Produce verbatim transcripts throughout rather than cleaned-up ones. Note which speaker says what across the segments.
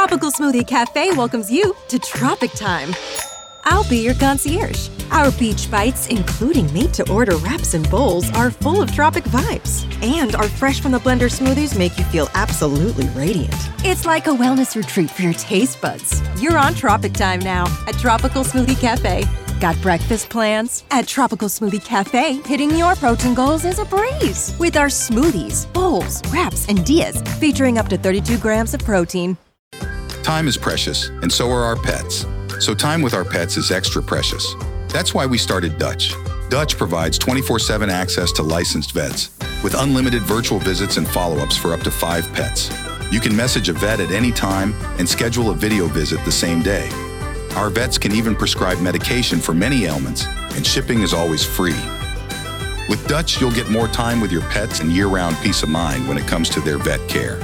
Speaker 1: Tropical Smoothie Cafe welcomes you to Tropic Time. I'll be your concierge. Our beach bites, including made-to-order wraps and bowls, are full of tropic vibes. And our fresh-from-the-blender smoothies make you feel absolutely radiant. It's like a wellness retreat for your taste buds. You're on Tropic Time now at Tropical Smoothie Cafe. Got breakfast plans? At Tropical Smoothie Cafe, hitting your protein goals is a breeze. With our smoothies, bowls, wraps, and dias featuring up to thirty-two grams of protein.
Speaker 2: Time is precious, and so are our pets. So time with our pets is extra precious. That's why we started Dutch. Dutch provides twenty-four seven access to licensed vets with unlimited virtual visits and follow-ups for up to five pets. You can message a vet at any time and schedule a video visit the same day. Our vets can even prescribe medication for many ailments, and shipping is always free. With Dutch, you'll get more time with your pets and year-round peace of mind when it comes to their vet care.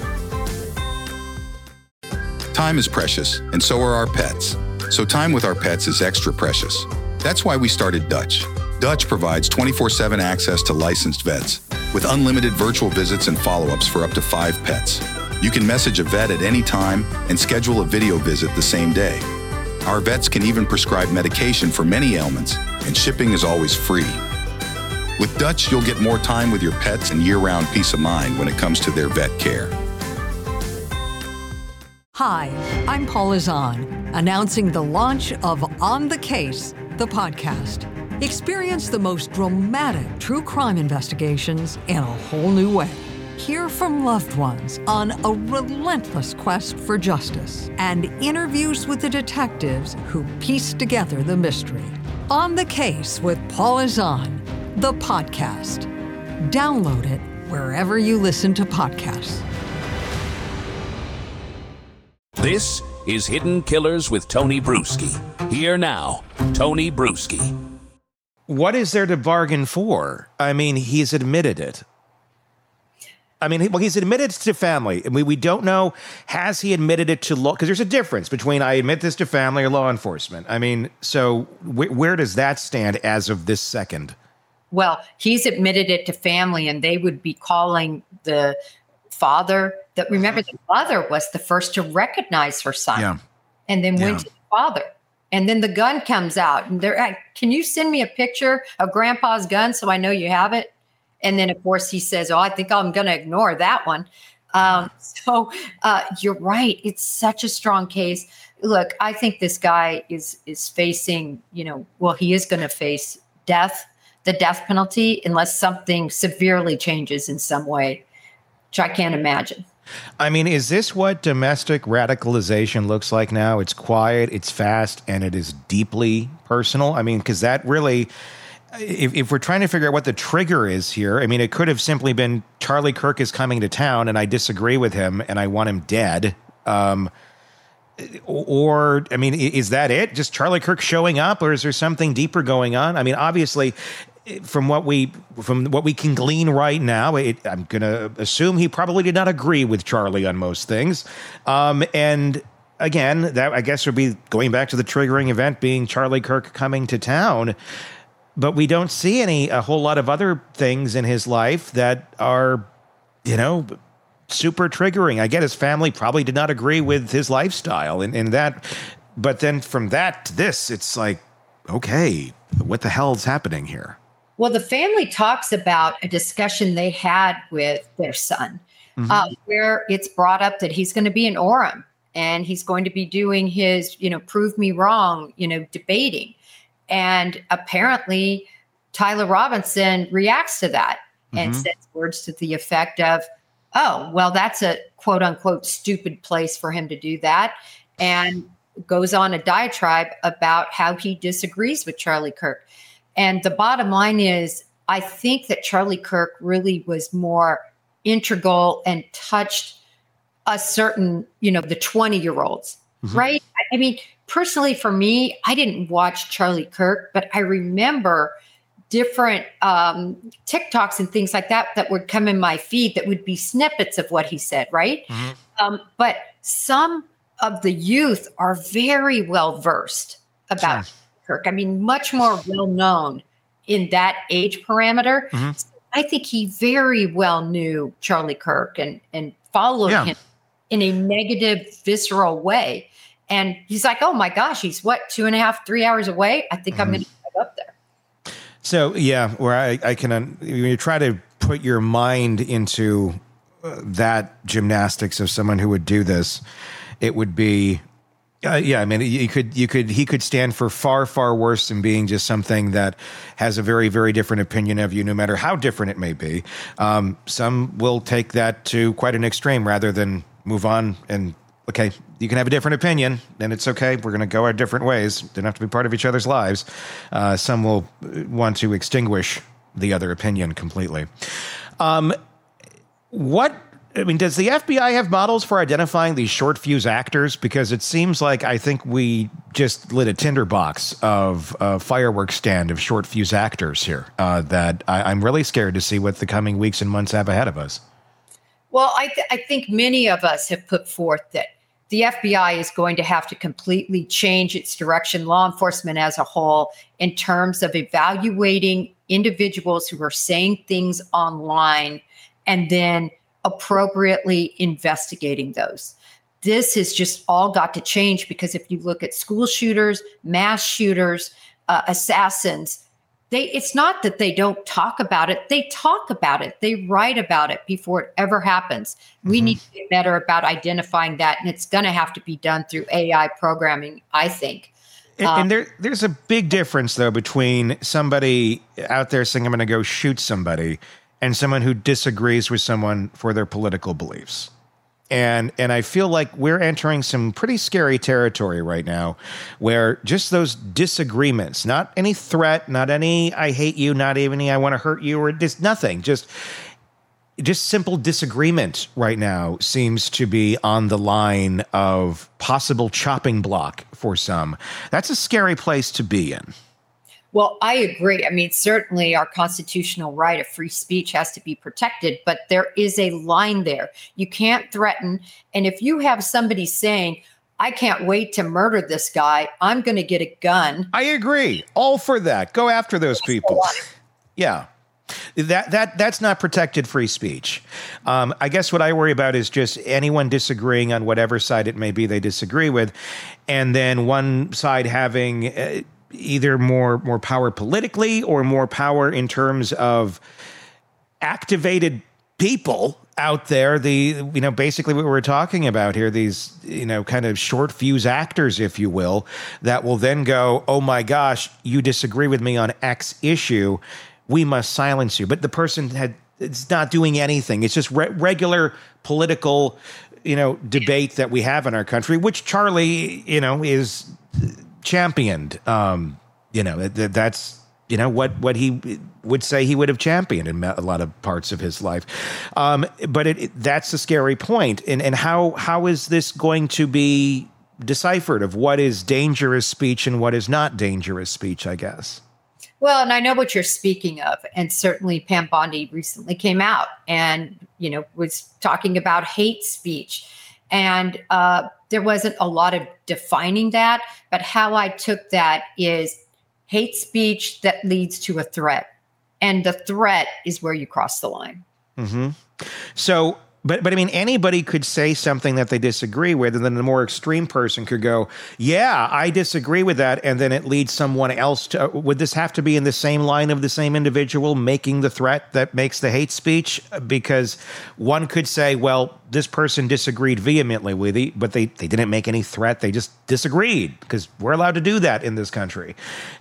Speaker 2: Time is precious, and so are our pets. So time with our pets is extra precious. That's why we started Dutch. Dutch provides twenty-four seven access to licensed vets with unlimited virtual visits and follow-ups for up to five pets. You can message a vet at any time and schedule a video visit the same day. Our vets can even prescribe medication for many ailments, and shipping is always free. With Dutch, you'll get more time with your pets and year-round peace of mind when it comes to their vet care.
Speaker 3: Hi, I'm Paula Zahn, announcing the launch of On the Case, the podcast. Experience the most dramatic true crime investigations in a whole new way. Hear from loved ones on a relentless quest for justice and interviews with the detectives who piece together the mystery. On the Case with Paula Zahn, the podcast. Download it wherever you listen to podcasts.
Speaker 4: This is Hidden Killers with Tony Bruschi. Here now, Tony Bruschi.
Speaker 5: What is there to bargain for? I mean, he's admitted it. I mean, well, he's admitted to family. And we, we don't know, has he admitted it to law? Because there's a difference between I admit this to family or law enforcement. I mean, so wh- where does that stand as of this second?
Speaker 6: Well, he's admitted it to family, and they would be calling the father. That remember, the mother was the first to recognize her son,
Speaker 5: yeah.
Speaker 6: and then went
Speaker 5: yeah.
Speaker 6: to the father. And then the gun comes out, and they're like, can you send me a picture of Grandpa's gun so I know you have it? And then, of course, he says, oh, I think I'm going to ignore that one. Um, so uh, you're right. It's such a strong case. Look, I think this guy is is facing, you know, well, he is going to face death, the death penalty, unless something severely changes in some way, which I can't imagine.
Speaker 5: I mean, is this what domestic radicalization looks like now? It's quiet, it's fast, and it is deeply personal. I mean, because that really, if, if we're trying to figure out what the trigger is here, I mean, it could have simply been Charlie Kirk is coming to town and I disagree with him and I want him dead. Um, or, I mean, is that it? Just Charlie Kirk showing up, or is there something deeper going on? I mean, obviously, from what we from what we can glean right now, it, I'm going to assume he probably did not agree with Charlie on most things. Um, and again, that I guess would be going back to the triggering event being Charlie Kirk coming to town. But we don't see any a whole lot of other things in his life that are, you know, super triggering. I get his family probably did not agree with his lifestyle and, and that. But then from that to this, it's like, okay, what the hell is happening here?
Speaker 6: Well, the family talks about a discussion they had with their son, mm-hmm. uh, where it's brought up that he's going to be in Orem and he's going to be doing his, you know, prove me wrong, you know, debating. And apparently Tyler Robinson reacts to that mm-hmm. and says words to the effect of, oh, well, that's a quote unquote stupid place for him to do that. And goes on a diatribe about how he disagrees with Charlie Kirk. And the bottom line is, I think that Charlie Kirk really was more integral and touched a certain, you know, the twenty-year-olds, mm-hmm. right? I mean, personally, for me, I didn't watch Charlie Kirk, but I remember different um, TikToks and things like that that would come in my feed that would be snippets of what he said, right? Mm-hmm. Um, but some of the youth are very well versed about sure. Kirk. I mean, much more well known in that age parameter. Mm-hmm. So I think he very well knew Charlie Kirk and and followed
Speaker 5: yeah.
Speaker 6: him in a negative, visceral way. And he's like, oh my gosh, he's what, two and a half, three hours away? I think mm-hmm. I'm going to drive up there.
Speaker 5: So, yeah, where I, I can, when you try to put your mind into uh, that gymnastics of someone who would do this, it would be, uh, yeah, I mean, you could, you could, he could stand for far, far worse than being just something that has a very, very different opinion of you, no matter how different it may be. Um, some will take that to quite an extreme rather than move on and, okay, you can have a different opinion, and it's okay. We're going to go our different ways. They don't have to be part of each other's lives. Uh, some will want to extinguish the other opinion completely. Um, what, I mean, does the F B I have models for identifying these short fuse actors? Because it seems like I think we just lit a tinderbox of a fireworks stand of short fuse actors here uh, that I, I'm really scared to see what the coming weeks and months have ahead of us.
Speaker 6: Well, I, th- I think many of us have put forth that the F B I is going to have to completely change its direction, law enforcement as a whole, in terms of evaluating individuals who are saying things online and then appropriately investigating those. This has just all got to change, because if you look at school shooters, mass shooters, uh, assassins, They, it's not that they don't talk about it. They talk about it. They write about it before it ever happens. We mm-hmm. need to get better about identifying that. And it's going to have to be done through A I programming, I think.
Speaker 5: And,
Speaker 6: um,
Speaker 5: and there, there's a big difference, though, between somebody out there saying, I'm going to go shoot somebody, and someone who disagrees with someone for their political beliefs. And and I feel like we're entering some pretty scary territory right now, where just those disagreements, not any threat, not any I hate you, not even any I want to hurt you, or just nothing, just just simple disagreement right now seems to be on the line of possible chopping block for some. That's a scary place to be in.
Speaker 6: Well, I agree. I mean, certainly our constitutional right of free speech has to be protected, but there is a line there. You can't threaten. And if you have somebody saying, I can't wait to murder this guy, I'm going to get a gun.
Speaker 5: I agree. All for that. Go after those people. Yeah. That that that's not protected free speech. Um, I guess what I worry about is just anyone disagreeing on whatever side it may be they disagree with, and then one side having uh, either more more power politically or more power in terms of activated people out there. The, you know, basically what we're talking about here, these, you know, kind of short fuse actors, if you will, that will then go, oh my gosh, you disagree with me on X issue, we must silence you. But the person had, it's not doing anything. It's just re- regular political, you know, debate that we have in our country, which Charlie, you know, is championed. Um, you know, that, that's, you know, what, what he would say he would have championed in a lot of parts of his life. Um, but it, it, that's the scary point. And, and how, how is this going to be deciphered of what is dangerous speech and what is not dangerous speech, I guess?
Speaker 6: Well, and I know what you're speaking of. And certainly Pam Bondi recently came out and, you know, was talking about hate speech. And uh, there wasn't a lot of defining that. But how I took that is hate speech that leads to a threat. And the threat is where you cross the line.
Speaker 5: Mm-hmm. So, but, but I mean, anybody could say something that they disagree with, and then the more extreme person could go, yeah, I disagree with that. And then it leads someone else to, uh, would this have to be in the same line of the same individual making the threat that makes the hate speech? Because one could say, well, this person disagreed vehemently with you, but they, they didn't make any threat. They just disagreed, because we're allowed to do that in this country.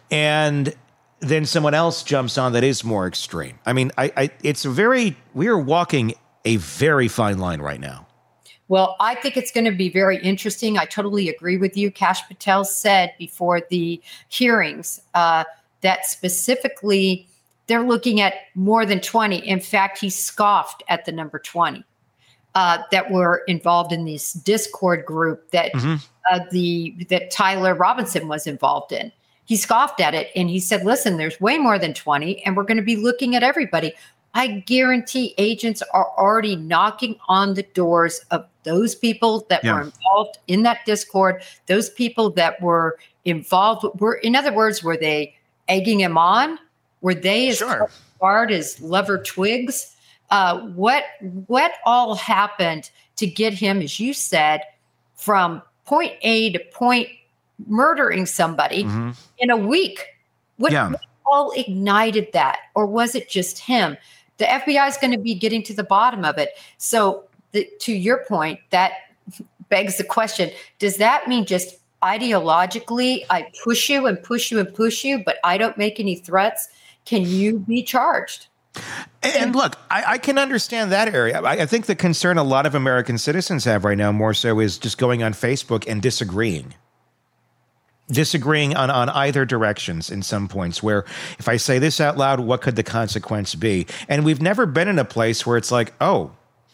Speaker 5: And then someone else jumps on that is more extreme. I mean, I, I it's a very, we are walking a very fine line right now.
Speaker 6: Well, I think it's going to be very interesting. I totally agree with you. Kash Patel said before the hearings uh, that specifically they're looking at more than twenty. In fact, he scoffed at the number twenty uh, that were involved in this Discord group that mm-hmm. uh, the that Tyler Robinson was involved in. He scoffed at it and he said, listen, there's way more than twenty, and we're going to be looking at everybody. I guarantee agents are already knocking on the doors of those people that yeah. were involved in that Discord, those people that were involved. Were, in other words, were they egging him on? Were they as
Speaker 5: sure.
Speaker 6: hard as Lover Twigs? Uh, what what all happened to get him, as you said, from point A to point murdering somebody mm-hmm. in a week? What,
Speaker 5: yeah.
Speaker 6: what all ignited that? Or was it just him? The F B I is going to be getting to the bottom of it. So the, to your point, that begs the question, does that mean just ideologically I push you and push you and push you, but I don't make any threats? Can you be charged?
Speaker 5: And look, I, I can understand that area. I, I think the concern a lot of American citizens have right now more so is just going on Facebook and disagreeing. Disagreeing on, on either directions in some points where if I say this out loud, what could the consequence be? And we've never been in a place where it's like, oh,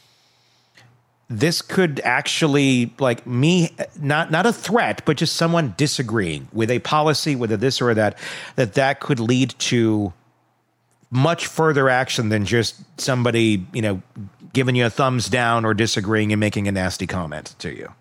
Speaker 5: this could actually, like me, not not a threat, but just someone disagreeing with a policy, whether this or that, that that could lead to much further action than just somebody, you know, giving you a thumbs down or disagreeing and making a nasty comment to you.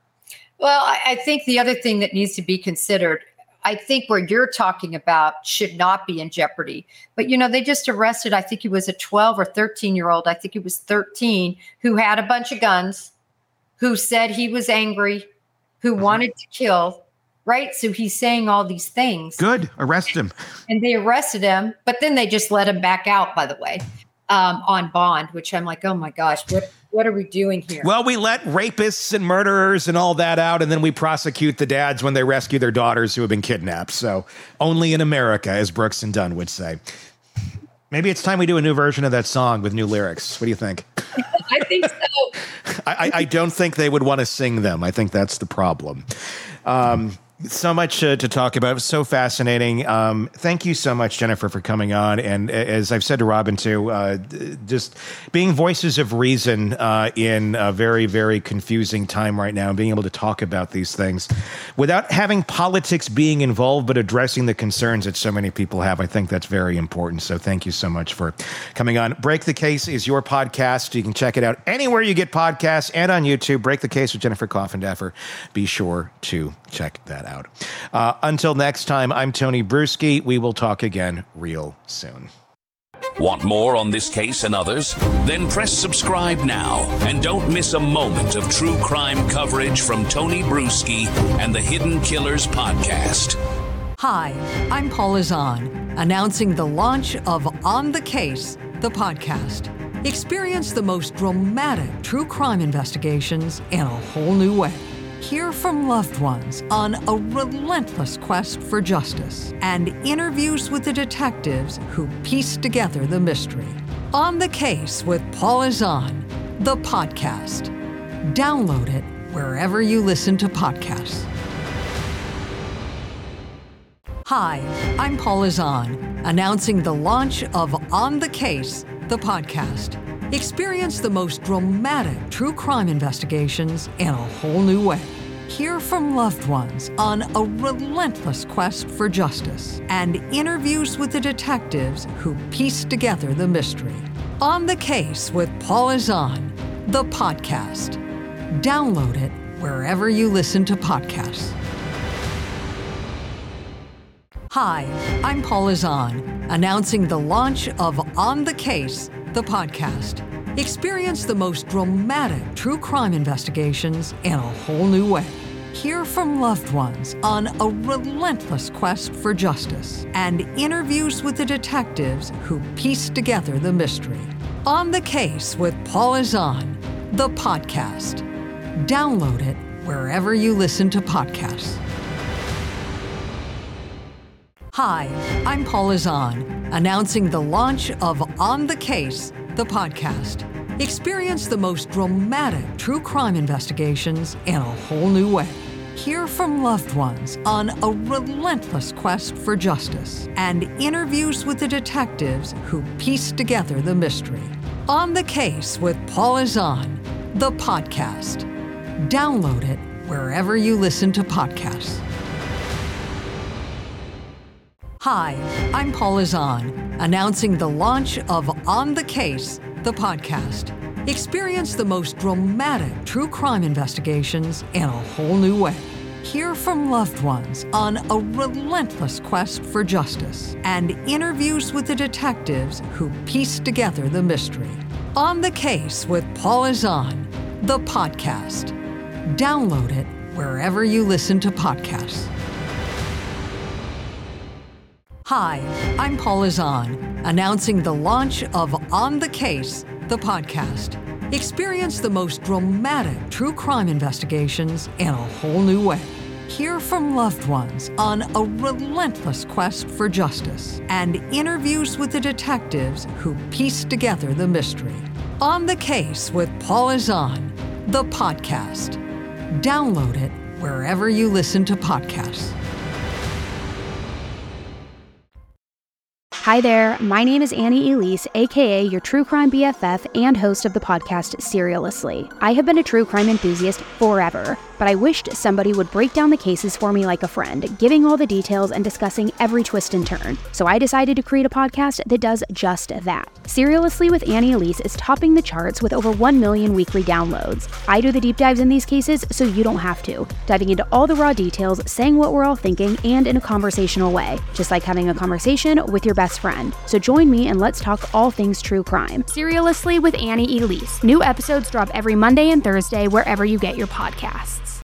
Speaker 6: Well, I, I think the other thing that needs to be considered, I think what you're talking about should not be in jeopardy. But, you know, they just arrested, I think he was a twelve or thirteen year old. I think he was thirteen, who had a bunch of guns, who said he was angry, who mm-hmm. wanted to kill. Right. So he's saying all these things.
Speaker 5: Good. Arrest him.
Speaker 6: And they arrested him. But then they just let him back out, by the way, um, on bond, which I'm like, oh, my gosh, what what are we doing here?
Speaker 5: Well, we let rapists and murderers and all that out. And then we prosecute the dads when they rescue their daughters who have been kidnapped. So only in America, as Brooks and Dunn would say. Maybe it's time we do a new version of that song with new lyrics. What do you think?
Speaker 6: I think so.
Speaker 5: I, I don't think they would want to sing them. I think that's the problem. Um, So much uh, to talk about. It was so fascinating. Um, thank you so much, Jennifer, for coming on. And as I've said to Robin, too, uh, just being voices of reason uh, in a very, very confusing time right now, and being able to talk about these things without having politics being involved, but addressing the concerns that so many people have. I think that's very important. So thank you so much for coming on. Break the Case is your podcast. You can check it out anywhere you get podcasts and on YouTube. Break the Case with Jennifer Coffindaffer. Be sure to check that out. Uh, until next time, I'm Tony Bruschi. We will talk again real soon.
Speaker 4: Want more on this case and others? Then press subscribe now and don't miss a moment of true crime coverage from Tony Bruschi and the Hidden Killers podcast.
Speaker 3: Hi, I'm Paula Zahn, announcing the launch of On the Case, the podcast. Experience the most dramatic true crime investigations in a whole new way. Hear from loved ones on a relentless quest for justice and interviews with the detectives who piece together the mystery. On the Case with Paula Zahn, the podcast. Download it wherever you listen to podcasts. Hi, I'm Paula Zahn, announcing the launch of On the Case, the podcast. Experience the most dramatic true crime investigations in a whole new way. Hear from loved ones on a relentless quest for justice and interviews with the detectives who piece together the mystery. On the Case with Paula Zahn, the podcast. Download it wherever you listen to podcasts. Hi, I'm Paula Zahn, announcing the launch of On the Case, the podcast. Experience the most dramatic true crime investigations in a whole new way. Hear from loved ones on a relentless quest for justice and interviews with the detectives who piece together the mystery. On the Case with Paula Zahn, the podcast. Download it wherever you listen to podcasts. Hi, I'm Paula Zahn, announcing the launch of On the Case, the podcast. Experience the most dramatic true crime investigations in a whole new way. Hear from loved ones on a relentless quest for justice and interviews with the detectives who piece together the mystery. On the Case with Paula Zahn, the podcast. Download it wherever you listen to podcasts. Hi, I'm Paula Zahn, announcing the launch of On the Case, the podcast. Experience the most dramatic true crime investigations in a whole new way. Hear from loved ones on a relentless quest for justice and interviews with the detectives who piece together the mystery. On the Case with Paul Azan, the podcast. Download it wherever you listen to podcasts. Hi, I'm Paul Azan, announcing the launch of On the Case, the podcast. Experience the most dramatic true crime investigations in a whole new way. Hear from loved ones on a relentless quest for justice and interviews with the detectives who piece together the mystery. On the Case with Paul Azan, the podcast. Download it wherever you listen to podcasts.
Speaker 7: Hi there, my name is Annie Elise, aka your true crime B F F and host of the podcast Serialously. I have been a true crime enthusiast forever, but I wished somebody would break down the cases for me like a friend, giving all the details and discussing every twist and turn. So I decided to create a podcast that does just that. Serialously with Annie Elise is topping the charts with over one million weekly downloads. I do the deep dives in these cases so you don't have to, diving into all the raw details, saying what we're all thinking, and in a conversational way, just like having a conversation with your best friend. So join me and let's talk all things true crime. Serialously with Annie Elise. New episodes drop every Monday and Thursday wherever you get your podcasts.